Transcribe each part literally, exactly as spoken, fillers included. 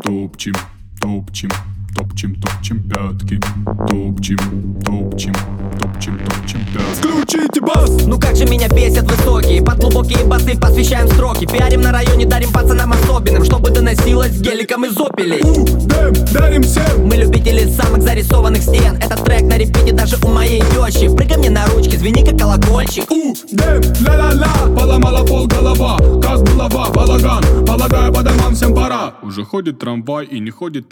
Топчем, топчем, топчем, топчем пятки. Топчем, топчем, топчем, топчем пятки. Включите бас! Ну как же меня бесят высокие, под глубокие басы посвящаем строки. Пиарим на районе, дарим пацанам особенным, чтобы доносилось геликом из опелей. У, дэм, дарим всем! Мы любители самых зарисованных стен. Этот трек на репите даже у моей тещи. Прыгай мне на ручки, звени как колокольчик. У, дэм, ла-ла-ла! Поломала пол голова, как булава, балаган. Полагаю, по домам всем пора. Уже ходит трамвай и не ходит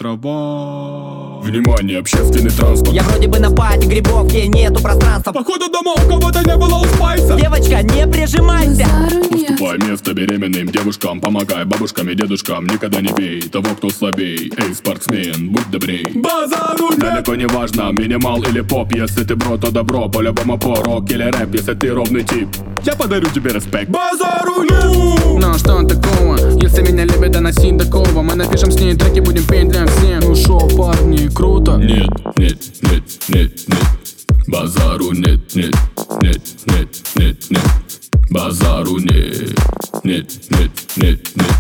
трава. Внимание, общественный транспорт. Я вроде бы на пати грибов, где нету пространства. Походу дома у кого-то не было у спайса. Девочка, не прижимайся. Уступай место беременным девушкам. Помогай бабушкам и дедушкам. Никогда не бей того, кто слабей. Эй, спортсмен, будь добрей. Базару нет! Далеко не важно, минимал или поп. Если ты бро, то добро, по-любому по рок или рэп. Если ты ровный тип, я подарю тебе респект. Базару нет! Ну что такого, если меня любят, доноси такого. Мы напишем с ней треки, будем петь для всех. Ну шо, парни, круто? Нет, нет, нет, нет, нет. Базару нет, нет, нет, нет, нет, нет. Базару нет, нет, нет, нет, нет.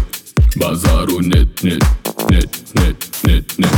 Базару нет, нет, нет, нет, нет, нет.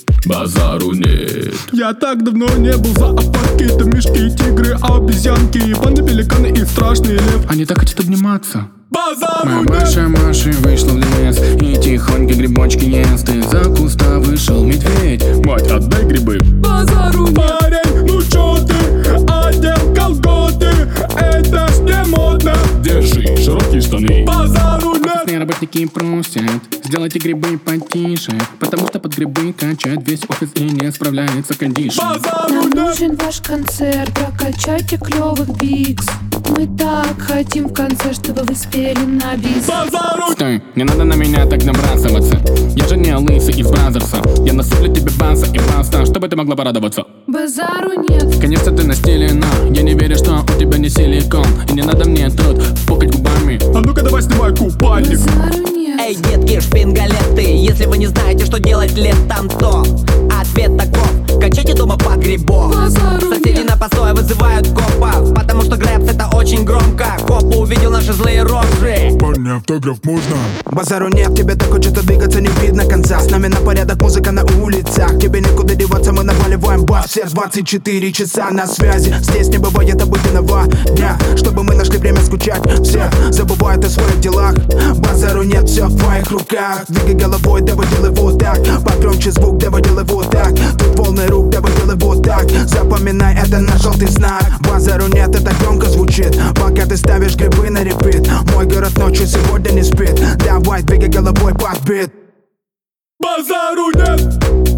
Базару нет. Я так давно не был в зоопарке. Там мишки, тигры, обезьянки, панды, пеликаны и страшный лев. Они так хотят обниматься. Базару Моя нет! бывшая Маша вышла в лес и тихонько грибочки ест. Из-за куста вышел медведь. Мать, отдай грибы. Базару нет! Парень, ну чё ты? Одел колготы, это ж не модно. Держи широкие штаны. Базару нет! Офисные работники просят, сделайте грибы потише, потому что под грибы качает весь офис и не справляется кондишн. Базару Нам нет! нужен ваш концерт, прокачайте клёвых бикс. Мы так хотим в конце, чтобы вы спели на бис. Базару! Стой, не надо на меня так набрасываться. Я же не лысый из Бразерса. Я насыплю тебе баса и баста, чтобы ты могла порадоваться. Базару нет. Конечно, ты на стиле, но я не верю, что у тебя не силикон. И не надо мне тут пукать губами. А ну-ка давай снимай купальник. Базару нет. Эй, детки, шпингалеты, если вы не знаете, что делать летом, то ответ таков: качайте дома под грибов. Базару Соседи нет. на посое вызывают копов, потому что грэпс это очень громко. Коп увидел наши злые рожи. Парни, автограф можно? Базару нет, тебе так хочется двигаться, не видно конца. С нами на порядок, музыка на улицах. Тебе некуда деваться, мы наваливаем бас. Все двадцать четыре часа на связи. Здесь не бывает обыденного дня, чтобы мы нашли время скучать. Все забывают о своих делах. Базару нет, все в твоих руках. Двигай головой, давай делай вот так. Погромче звук, давай делай вот так. Тут полный рук, давай делай вот так. Запоминай, это наш желтый знак. Базару нет, это громко звучит, пока ты ставишь грибы на репит. Мой город ночью сегодня не спит. Давай, двигай головой под бит. Базару нет!